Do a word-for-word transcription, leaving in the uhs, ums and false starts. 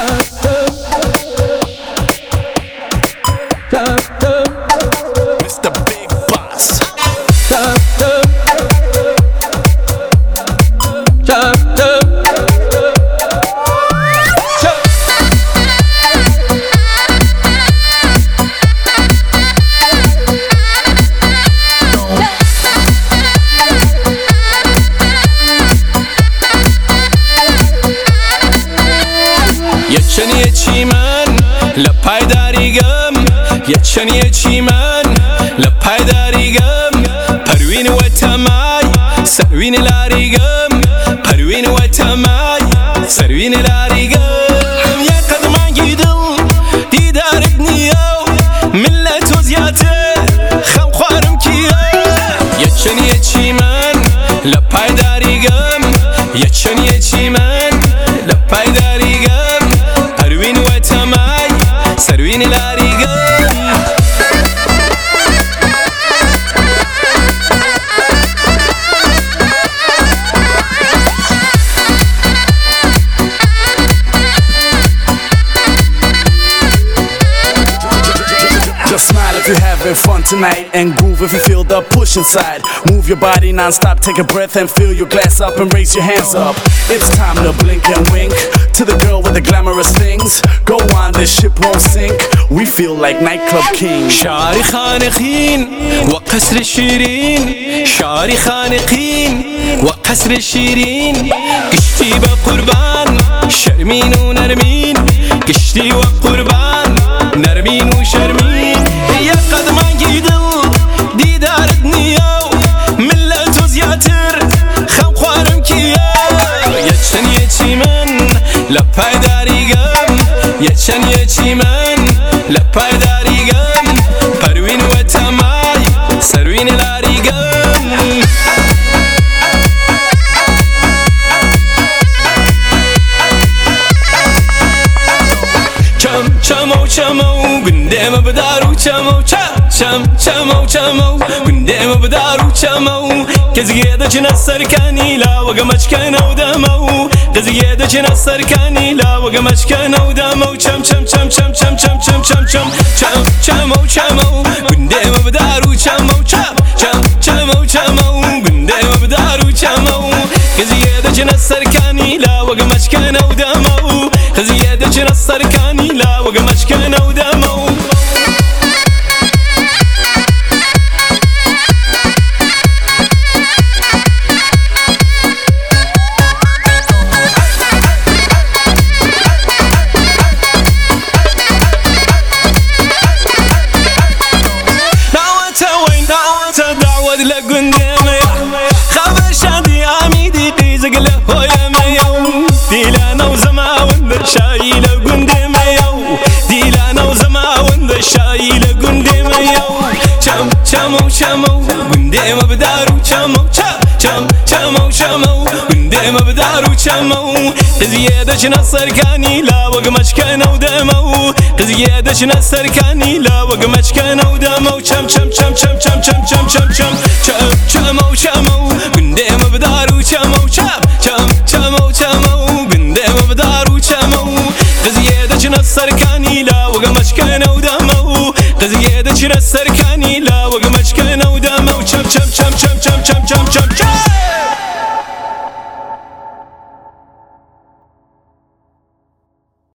Mister Big Boss. یچنی چی من لپای داریگم یچنی چی من لپای داریگم پروین و تمای سروین لاریگم پروین و تمای سروین لاریگم یا قدمان گیدل دیدارت نیو ملت و زیاده خم خوارم کیو یچنی چی من لپای داریگم یچنی چی من لپای داریگم پروین و تمای سروین لاریگم Just smile if you're having fun tonight, and groove if you feel the push inside. Move your body non-stop, take a breath and fill your glass up and raise your hands up. It's time to blink and wink to the girl with the glamorous things. Go on, this ship won't sink. We feel like nightclub kings. شعري خانقين وقصر الشيرين شعري خانقين وقصر الشيرين قشتي بقربان شرمين ونرمين قشتي وقربان نرمين وشرمين يا قدمان جيدل ديدارت نيو ملت وزياتر خم خوارم كيو يتشن يتشي من لباي داريقم يتشن يتشي من لباي داريقم پروين وتماي سروين لاريقم چم چمو چمو گندم بدارو چمو چم چم چمو چمو گندم بدارو چمو كزيادة جنا سركاني لا وقمش كان ودمو كزيادة جنا سركاني لا وقمش كان ودمو چم چم چم چم چم چم چم چم چم چم چمو چمو گندم بدارو چمو چم چم چمو چمو گندم بدارو چمو كزيادة جنا سركاني لا وقمش كان ودمو كزيادة جنا سركاني لا وقمش كان ودمو لقندامي خبر شادي عميدي قيزق له يا ميو ديلانا وزما وند شاي لقندامي ديلانا وزما وند شاي لقندامي چم چمو چمو قندام بدارو چمو چم چم چمو چمو قندام بدارو چمو قزيادة جنا سركاني لا وقمش كان ودمو قزيادة جنا سركاني لا وقمش كان ودمو چم چم چم چم چم چم چم چم چم چم چمو چمو قندام بدارو چمو چم چم چمو چمو قندام بدارو چمو قزيادة جنا سركاني